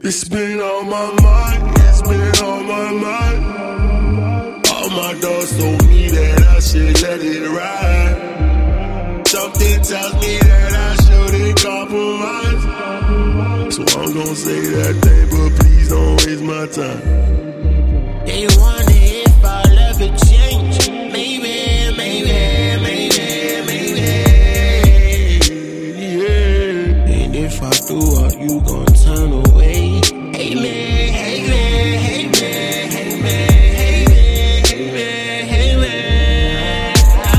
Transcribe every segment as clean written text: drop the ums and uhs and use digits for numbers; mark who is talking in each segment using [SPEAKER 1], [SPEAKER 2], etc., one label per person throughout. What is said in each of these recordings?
[SPEAKER 1] It's been on my mind, it's been on my mind. All my dogs told me that I should let it ride. Something tells me that I shouldn't compromise. So I'm gonna say that thing, but please don't waste my time.
[SPEAKER 2] They wonder if I'll ever change. Maybe, maybe, maybe, maybe. Yeah. And if I do, are you gonna turn away? Hey man, hey man, hey man, hey man, hey man, hey man, hey man.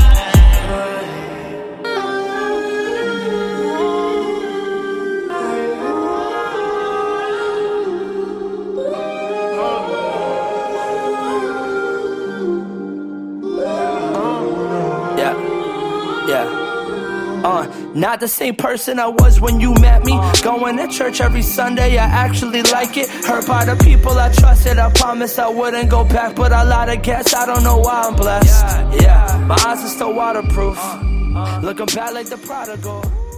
[SPEAKER 3] Not the same person I was when you met me. Going to church every Sunday, I actually like it. Hurt by the people I trusted, I promised I wouldn't go back. But I lied, I guess, I don't know why I'm blessed. Yeah, my eyes are still waterproof. Looking bad like the prodigal.